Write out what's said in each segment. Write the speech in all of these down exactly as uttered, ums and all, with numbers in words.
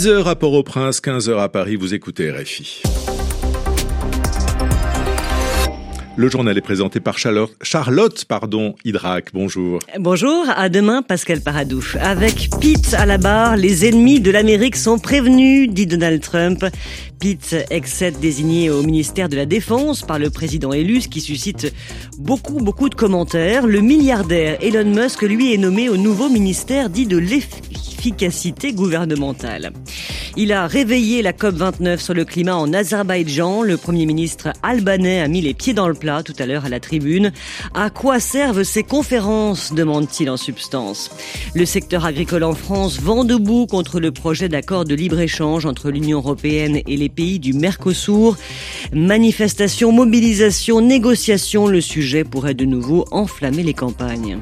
dix heures à Port-au-Prince, quinze heures à Paris, vous écoutez R F I. Le journal est présenté par Charlotte, Charlotte pardon, Hydrac. Bonjour. Bonjour, à demain Pascal Paradou. Avec Pete à la barre, les ennemis de l'Amérique sont prévenus, dit Donald Trump. Pete Hegseth, désigné au ministère de la Défense par le président élu, ce qui suscite beaucoup, beaucoup de commentaires. Le milliardaire Elon Musk, lui, est nommé au nouveau ministère dit de l'efficacité gouvernementale. Il a réveillé la COP vingt-neuf sur le climat en Azerbaïdjan. Le Premier ministre albanais a mis les pieds dans le plat tout à l'heure à la tribune. À quoi servent ces conférences, demande-t-il en substance. Le secteur agricole en France vent debout contre le projet d'accord de libre-échange entre l'Union européenne et les pays du Mercosur. Manifestations, mobilisation, négociations, le sujet pourrait de nouveau enflammer les campagnes.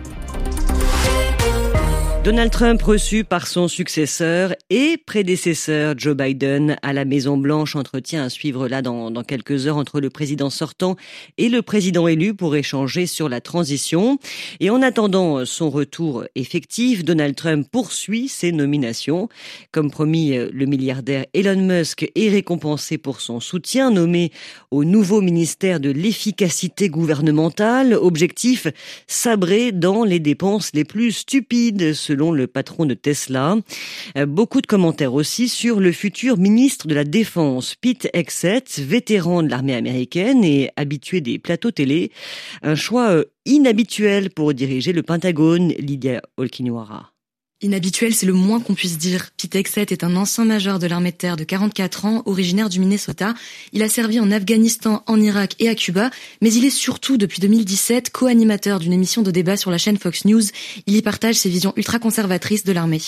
Donald Trump reçu par son successeur et prédécesseur Joe Biden à la Maison-Blanche. Entretien à suivre là dans, dans quelques heures entre le président sortant et le président élu pour échanger sur la transition. Et en attendant son retour effectif, Donald Trump poursuit ses nominations. Comme promis, le milliardaire Elon Musk est récompensé pour son soutien, nommé au nouveau ministère de l'efficacité gouvernementale. Objectif, sabrer dans les dépenses les plus stupides, selon le patron de Tesla. Beaucoup de commentaires aussi sur le futur ministre de la Défense, Pete Hegseth, vétéran de l'armée américaine et habitué des plateaux télé. Un choix inhabituel pour diriger le Pentagone, Lydia Olkinuora. Inhabituel, c'est le moins qu'on puisse dire. Pete Hegseth est un ancien major de l'armée de terre de quarante-quatre ans, originaire du Minnesota. Il a servi en Afghanistan, en Irak et à Cuba, mais il est surtout, depuis deux mille dix-sept, co-animateur d'une émission de débat sur la chaîne Fox News. Il y partage ses visions ultra-conservatrices de l'armée.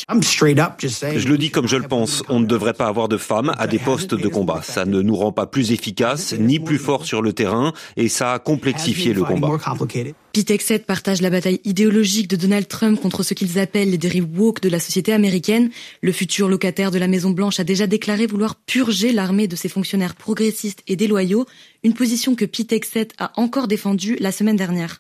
Je le dis comme je le pense, on ne devrait pas avoir de femmes à des postes de combat. Ça ne nous rend pas plus efficaces, ni plus forts sur le terrain, et ça a complexifié le combat. Pete Hegseth partage la bataille idéologique de Donald Trump contre ce qu'ils appellent les dérives woke de la société américaine. Le futur locataire de la Maison-Blanche a déjà déclaré vouloir purger l'armée de ses fonctionnaires progressistes et déloyaux, une position que Pete Hegseth a encore défendue la semaine dernière.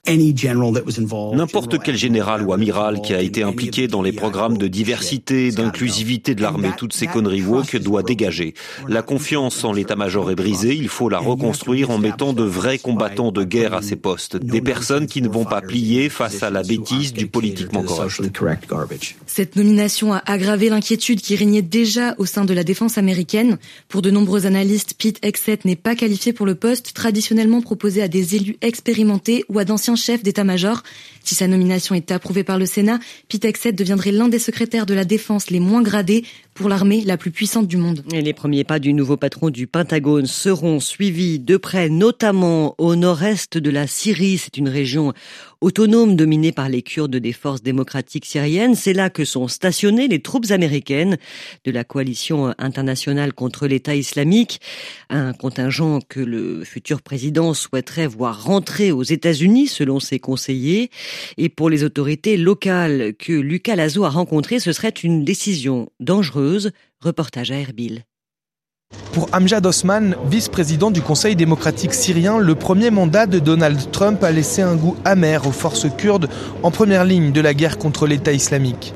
N'importe quel général ou amiral qui a été impliqué dans les programmes de diversité, d'inclusivité de l'armée, toutes ces conneries woke, doit dégager. La confiance en l'état-major est brisée, il faut la reconstruire en mettant de vrais combattants de guerre à ces postes, des personnes qui ne vont pas plier face à la bêtise du politiquement correct. Cette nomination a aggravé l'inquiétude qui régnait déjà au sein de la défense américaine. Pour de nombreux analystes, Pete Hegseth n'est pas qualifié pour le poste, traditionnellement proposé à des élus expérimentés ou à d'anciens chefs d'état-major. Si sa nomination est approuvée par le Sénat, Pete Hegseth deviendrait l'un des secrétaires de la défense les moins gradés pour l'armée la plus puissante du monde. Et les premiers pas du nouveau patron du Pentagone seront suivis de près, notamment au nord-est de la Syrie. C'est une région autonome dominée par les Kurdes des forces démocratiques syriennes. C'est là que sont stationnées les troupes américaines de la coalition internationale contre l'État islamique. Un contingent que le futur président souhaiterait voir rentrer aux États-Unis, selon ses conseillers. Et pour les autorités locales que Lucas Lazo a rencontrées, ce serait une décision dangereuse. Reportage à Erbil. Pour Amjad Osman, vice-président du Conseil démocratique syrien, le premier mandat de Donald Trump a laissé un goût amer aux forces kurdes en première ligne de la guerre contre l'État islamique.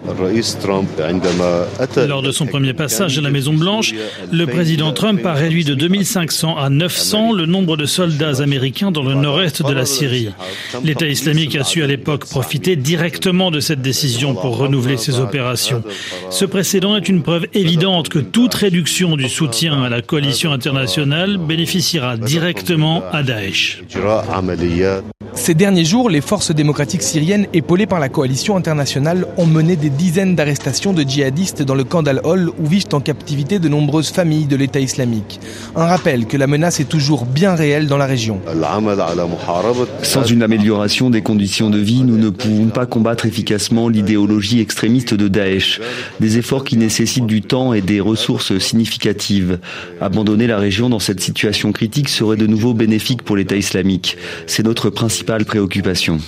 Lors de son premier passage à la Maison-Blanche, le président Trump a réduit de deux mille cinq cents à neuf cents le nombre de soldats américains dans le nord-est de la Syrie. L'État islamique a su à l'époque profiter directement de cette décision pour renouveler ses opérations. Ce précédent est une preuve évidente que toute réduction du soutien à la coalition internationale bénéficiera directement à Daesh. Ces derniers jours, les forces démocratiques syriennes, épaulées par la coalition internationale, ont mené des dizaines d'arrestations de djihadistes dans le camp d'Al-Hol où vivent en captivité de nombreuses familles de l'État islamique. Un rappel que la menace est toujours bien réelle dans la région. Sans une amélioration des conditions de vie, nous ne pouvons pas combattre efficacement l'idéologie extrémiste de Daesh. Des efforts qui nécessitent du temps et des ressources significatives. Abandonner la région dans cette situation critique serait de nouveau bénéfique pour l'État islamique. C'est notre principal principale préoccupation.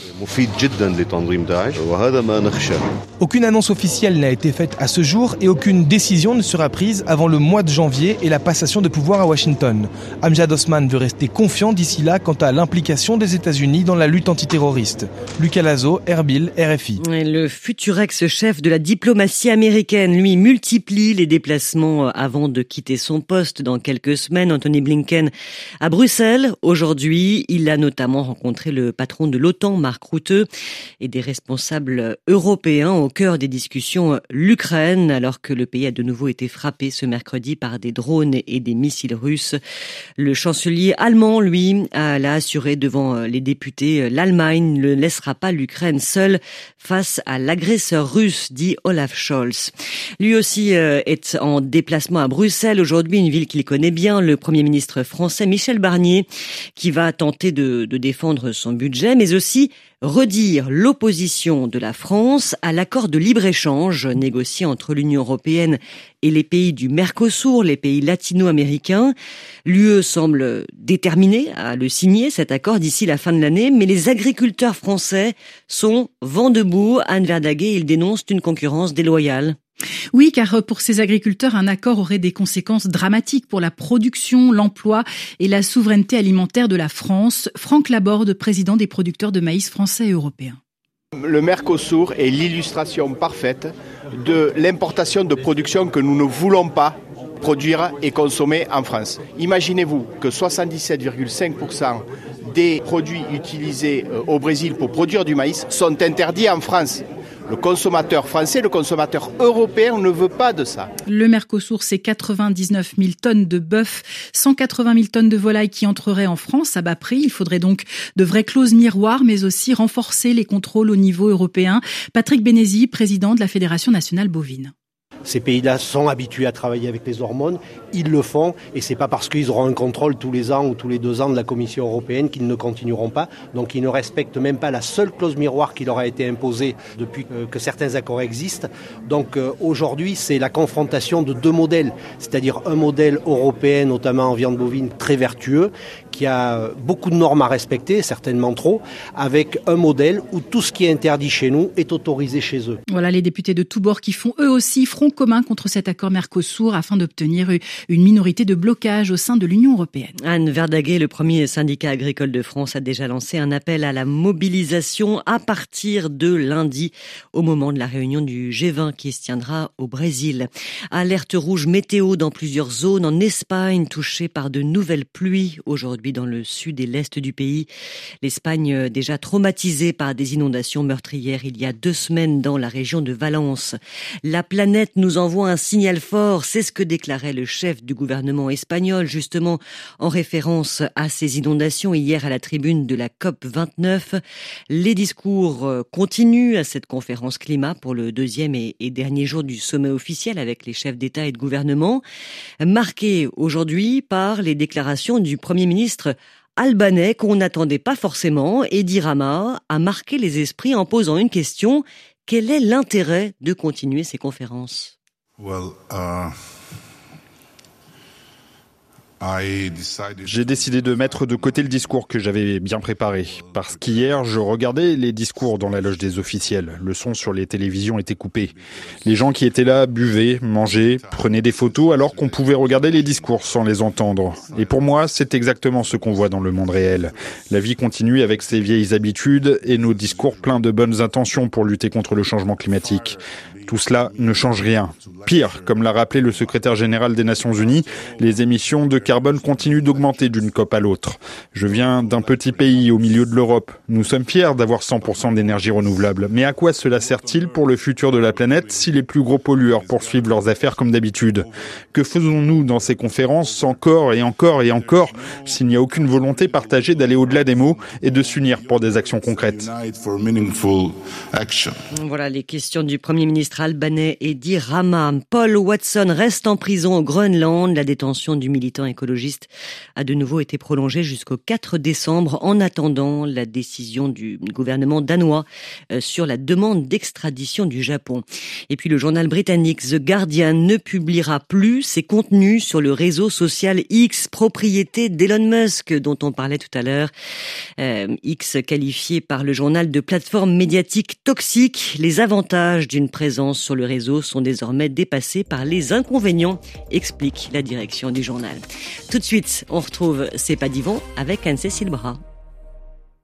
Aucune annonce officielle n'a été faite à ce jour et aucune décision ne sera prise avant le mois de janvier et la passation de pouvoir à Washington. Amjad Osman veut rester confiant d'ici là quant à l'implication des États-Unis dans la lutte antiterroriste. Lucas Lazo, Erbil, R F I. Le futur ex-chef de la diplomatie américaine, lui, multiplie les déplacements avant de quitter son poste dans quelques semaines. Anthony Blinken à Bruxelles. Aujourd'hui, il a notamment rencontré le patron de l'OTAN, Mark Rutte, et des responsables européens au cœur des discussions l'Ukraine, alors que le pays a de nouveau été frappé ce mercredi par des drones et des missiles russes. Le chancelier allemand, lui, a l'a assuré devant les députés, l'Allemagne ne laissera pas l'Ukraine seule face à l'agresseur russe, dit Olaf Scholz. Lui aussi est en déplacement à Bruxelles aujourd'hui, une ville qu'il connaît bien, le Premier ministre français Michel Barnier, qui va tenter de, de défendre son budget, mais aussi redire l'opposition de la France à l'accord de libre-échange négocié entre l'Union européenne et les pays du Mercosur, les pays latino-américains. L'U E semble déterminée à le signer, cet accord, d'ici la fin de l'année, mais les agriculteurs français sont vent debout. Anne Verdaguet, ils dénoncent une concurrence déloyale. Oui, car pour ces agriculteurs, un accord aurait des conséquences dramatiques pour la production, l'emploi et la souveraineté alimentaire de la France. Franck Laborde, président des producteurs de maïs français et européens. Le Mercosur est l'illustration parfaite de l'importation de production que nous ne voulons pas produire et consommer en France. Imaginez-vous que soixante-dix-sept virgule cinq pour cent des produits utilisés au Brésil pour produire du maïs sont interdits en France. Le consommateur français, le consommateur européen ne veut pas de ça. Le Mercosur, c'est quatre-vingt-dix-neuf mille tonnes de bœuf, cent quatre-vingt mille tonnes de volailles qui entreraient en France à bas prix. Il faudrait donc de vraies clauses miroirs, mais aussi renforcer les contrôles au niveau européen. Patrick Bénézy, président de la Fédération nationale bovine. Ces pays-là sont habitués à travailler avec les hormones, ils le font et c'est pas parce qu'ils auront un contrôle tous les ans ou tous les deux ans de la Commission européenne qu'ils ne continueront pas. Donc ils ne respectent même pas la seule clause miroir qui leur a été imposée depuis que certains accords existent. Donc euh, aujourd'hui c'est la confrontation de deux modèles, c'est-à-dire un modèle européen notamment en viande bovine très vertueux qui a beaucoup de normes à respecter, certainement trop, avec un modèle où tout ce qui est interdit chez nous est autorisé chez eux. Voilà les députés de tous bords qui font eux aussi front commun contre cet accord Mercosur afin d'obtenir une minorité de blocage au sein de l'Union européenne. Anne Verdaguet, le premier syndicat agricole de France, a déjà lancé un appel à la mobilisation à partir de lundi, au moment de la réunion du G vingt qui se tiendra au Brésil. Alerte rouge météo dans plusieurs zones en Espagne, touchée par de nouvelles pluies aujourd'hui dans le sud et l'est du pays. L'Espagne déjà traumatisée par des inondations meurtrières il y a deux semaines dans la région de Valence. La planète nous envoie un signal fort, c'est ce que déclarait le chef du gouvernement espagnol, justement en référence à ces inondations hier à la tribune de la COP vingt-neuf. Les discours continuent à cette conférence climat pour le deuxième et dernier jour du sommet officiel avec les chefs d'État et de gouvernement, marqué aujourd'hui par les déclarations du Premier ministre albanais qu'on n'attendait pas forcément. Edi Rama a marqué les esprits en posant une question: quel est l'intérêt de continuer ces conférences? Well, uh... J'ai décidé de mettre de côté le discours que j'avais bien préparé, parce qu'hier, je regardais les discours dans la loge des officiels. Le son sur les télévisions était coupé. Les gens qui étaient là buvaient, mangeaient, prenaient des photos, alors qu'on pouvait regarder les discours sans les entendre. Et pour moi, c'est exactement ce qu'on voit dans le monde réel. La vie continue avec ses vieilles habitudes et nos discours pleins de bonnes intentions pour lutter contre le changement climatique. Tout cela ne change rien. Pire, comme l'a rappelé le secrétaire général des Nations Unies, les émissions de carbone continuent d'augmenter d'une COP à l'autre. Je viens d'un petit pays au milieu de l'Europe. Nous sommes fiers d'avoir cent pour cent d'énergie renouvelable. Mais à quoi cela sert-il pour le futur de la planète si les plus gros pollueurs poursuivent leurs affaires comme d'habitude? Que faisons-nous dans ces conférences encore et encore et encore s'il n'y a aucune volonté partagée d'aller au-delà des mots et de s'unir pour des actions concrètes? Voilà les questions du Premier ministre maître albanais Edi Rama. Paul Watson reste en prison au Groenland. La détention du militant écologiste a de nouveau été prolongée jusqu'au quatre décembre en attendant la décision du gouvernement danois sur la demande d'extradition du Japon. Et puis le journal britannique The Guardian ne publiera plus ses contenus sur le réseau social X, propriété d'Elon Musk, dont on parlait tout à l'heure. Euh, X qualifié par le journal de plateforme médiatique toxique. Les avantages d'une présence sur le réseau sont désormais dépassés par les inconvénients, explique la direction du journal. Tout de suite, on retrouve C'est pas d'Yvon avec Anne-Cécile Bras.